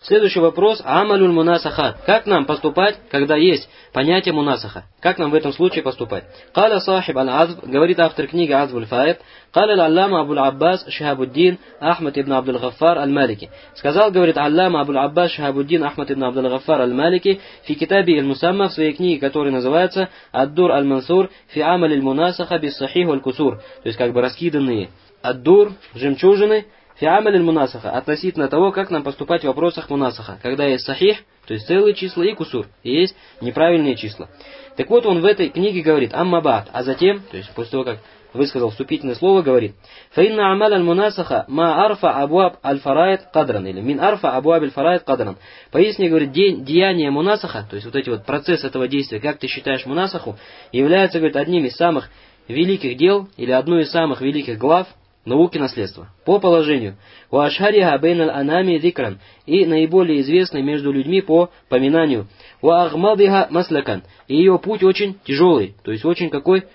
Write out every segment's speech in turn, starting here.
Следующий вопрос. Амалюль мунасаха. Как нам поступать, когда есть понятие мунасаха? Как нам в этом случае поступать? Каля сахиб аль-азб, говорит автор книги Азбуль Фаид, каля аль-аллама Абуль Аббас Шихабуддин Ахмад ибн Абдул Гаффар аль-Малики. Сказал, говорит, аллама Абуль Аббас Шихабуддин Ахмад ибн Абдул Гаффар аль-Малики фи китаби аль-Мусамма, в своей книге, которая называется Ад-Дур аль-Мансур фи амаль мунасаха бис сахих валь-кусур. То есть как бы раскиданные ад-дур, жемчужины, фи амаль мунасаха, относительно того, как нам поступать в вопросах мунасаха, когда есть сахих, то есть целые числа, и кусур, и есть неправильные числа. Так вот, он в этой книге говорит, амма ба'д, а затем, то есть после того, как высказал вступительное слово, говорит, фаинна амаль аль-мунасаха ма арфа абуаб аль-фарайд кадран, или мин арфа абуаб аль-фарайд кадран. Поясни, говорит, деяние мунасаха, то есть вот эти вот процесс этого действия, как ты считаешь мунасаху, является, говорит, одним из самых великих дел, или одной из самых великих глав науки наследства. По положению. Уашхариха бейналь анами дикран. И наиболее известный между людьми по поминанию. Уахмадиха маслакан. И ее путь очень тяжелый. То есть очень какой?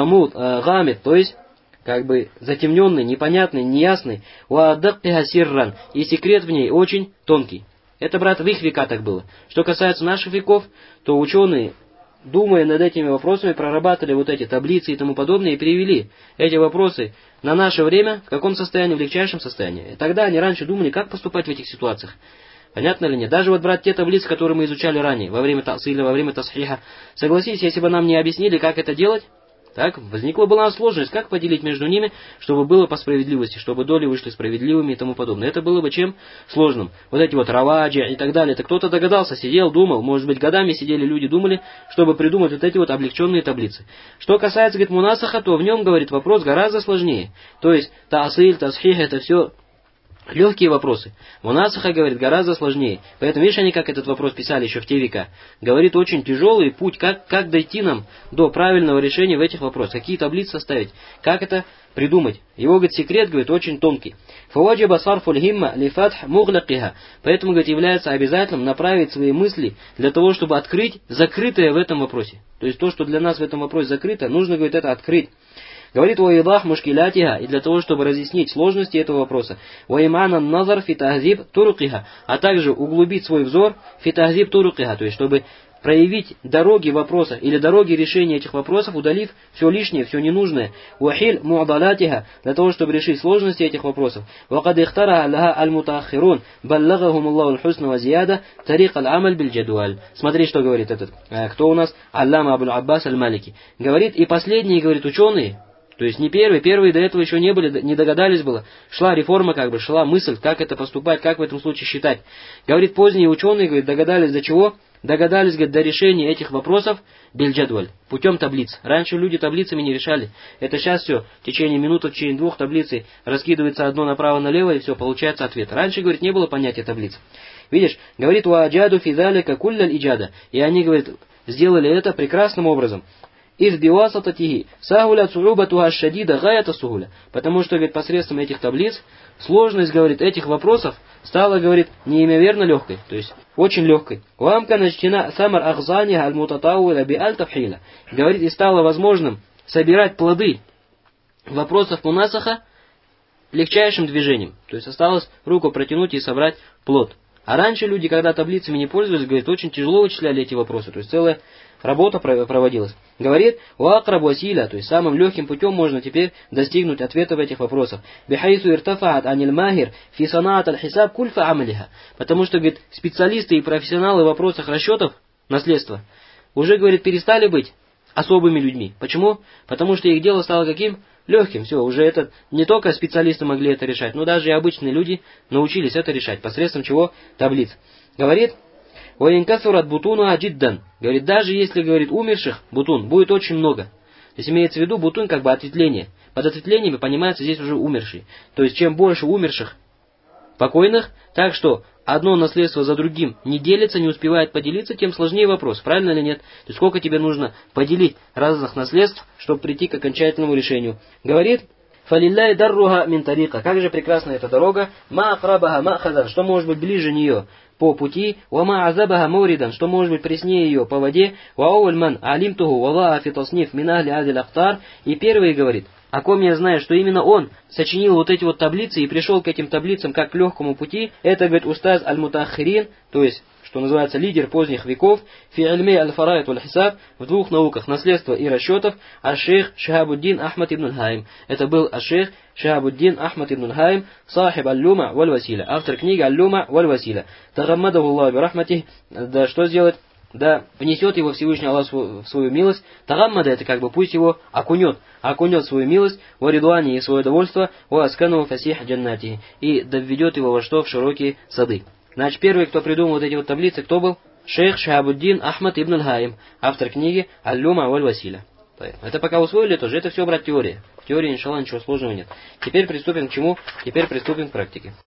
Гамид. То есть как бы затемненный, непонятный, неясный. Уаддактиха сирран. И секрет в ней очень тонкий. Это, брат, в их века так было. Что касается наших веков, то ученые, думая над этими вопросами, прорабатывали вот эти таблицы и тому подобное, и перевели эти вопросы на наше время в каком состоянии? В легчайшем состоянии. И тогда они раньше думали, как поступать в этих ситуациях. Понятно ли нет? Даже вот, брат, те таблицы, которые мы изучали ранее, во время тасиля, во время тасхиха, согласись, если бы нам не объяснили, как это делать, так, возникла была сложность, как поделить между ними, чтобы было по справедливости, чтобы доли вышли справедливыми и тому подобное. Это было бы чем сложным. Вот эти вот раваджи и так далее. Это кто-то догадался, сидел, думал, может быть, годами сидели люди, думали, чтобы придумать вот эти вот облегченные таблицы. Что касается, говорит, мунасаха, то в нем, говорит, вопрос гораздо сложнее. То есть, таасиль, тасхих, это все легкие вопросы. Мунасаха, говорит, гораздо сложнее. Поэтому, видишь, они как этот вопрос писали еще в те века. Говорит, очень тяжелый путь, как дойти нам до правильного решения в этих вопросах. Какие таблицы составить, как это придумать. Его, говорит, секрет, говорит, очень тонкий. Фаваджиба сарфуль химма лифатх муглакиха. Поэтому, говорит, является обязательным направить свои мысли для того, чтобы открыть закрытое в этом вопросе. То есть то, что для нас в этом вопросе закрыто, нужно, говорит, это открыть. Говорит, «Уаидах мушкилятиха», и для того, чтобы разъяснить сложности этого вопроса. «Уайманан назар фитахзиб турукиха», а также углубить свой взор фитахзиб турукиха, то есть, чтобы проявить дороги вопроса или дороги решения этих вопросов, удалив все лишнее, все ненужное. «Уахиль муадалатиха», для того, чтобы решить сложности этих вопросов. «Вакад ихтара аллаха аль-мутахирун, баллагахум Аллаху аль-хусна ва зияда, тарик аль-амаль биль-джадуаль». Смотри, что говорит этот, кто у нас? Аллама Абуль Аббас аль-Малики. Говорит, и последние, говорит, ученые, то есть не первые до этого еще не были, не догадались было. Шла реформа, как бы шла мысль, как это поступать, как в этом случае считать. Говорит, поздние ученые, говорит, догадались до чего? Догадались, говорит, до решения этих вопросов биль-джадваль, путем таблиц. Раньше люди таблицами не решали. Это сейчас все, в течение минуты, в течение 2 таблицы раскидывается одно направо-налево, и все, получается ответ. Раньше, говорит, не было понятия таблиц. Видишь, говорит, уаджаду фидалика кулляль иджада. И они, говорит, сделали это прекрасным образом. Из биуасататихи сахуля цурубатуха шадида гаята сухуля. Потому что, говорит, посредством этих таблиц сложность, говорит, этих вопросов стала, говорит, неимоверно легкой, то есть очень легкой. Вамка начтина самар ахзаниха аль-мутатауила би аль-тафхиля. Говорит, и стало возможным собирать плоды вопросов мунасаха легчайшим движением. То есть осталось руку протянуть и собрать плод. А раньше люди, когда таблицами не пользовались, говорит, очень тяжело вычисляли эти вопросы. То есть целая работа проводилась. Говорит, уакраб василя, то есть самым легким путем можно теперь достигнуть ответа в этих вопросах. Бихайсу иртафаат аниль махир фи санаат аль-хисаб кульфа амалиха. Потому что, говорит, специалисты и профессионалы в вопросах расчетов наследства уже, говорит, перестали быть особыми людьми. Почему? Потому что их дело стало каким? Легким. Все, уже это не только специалисты могли это решать, но даже и обычные люди научились это решать. Посредством чего? Таблиц. Говорит, «Ваинкасурат бутуну аджиддан». Говорит, даже если, говорит, умерших бутун будет очень много. То есть имеется в виду бутун как бы ответвление. Под ответвлениями понимается здесь уже умершие. То есть чем больше умерших покойных, так что одно наследство за другим не делится, не успевает поделиться, тем сложнее вопрос, правильно или нет? То есть сколько тебе нужно поделить разных наследств, чтобы прийти к окончательному решению. Говорит, «Фалилляй дарруха мин тарика». Как же прекрасна эта дорога. «Ма ахрабаха ма хазар». Что может быть ближе нее по пути. «Ва ма азабаха мауридан». Что может быть преснее ее по воде. «Ва ауль ман алимтуху валлаха фи тасниф мин ахли адил ахтар». И первый говорит, о ком я знаю, что именно он сочинил вот эти вот таблицы и пришел к этим таблицам как к легкому пути, это, говорит, устаз аль-мутахирин, то есть, что называется, лидер поздних веков, фи альме аль-фарайт валь-хисаб, в двух науках, наследства и расчетов, аш-шейх Шихабуддин Ахмад ибн аль-Хайм. Это был аш-шейх Шихабуддин Ахмад ибн аль-Хайм, сахиб аль-Люма валь-Василя, автор книги аль-Люма валь-Василя. Тагаммадаху Аллаху би-рахматих, да что сделать? Да внесет его Всевышний Аллах в свою милость. Тагаммада, это как бы пусть его окунет в свою милость, во ридуане и свое довольство, во аскану фасих джаннати, и доведет его во что? В широкие сады. Значит, первый, кто придумал вот эти вот таблицы, кто был? Шейх Шихабуддин Ахмад ибн аль-Хайм, автор книги Аль-Люма валь-Василя. Это пока усвоили тоже, это все, брат, теория. В теории, иншаллах, ничего сложного нет. Теперь приступим к чему? Теперь приступим к практике.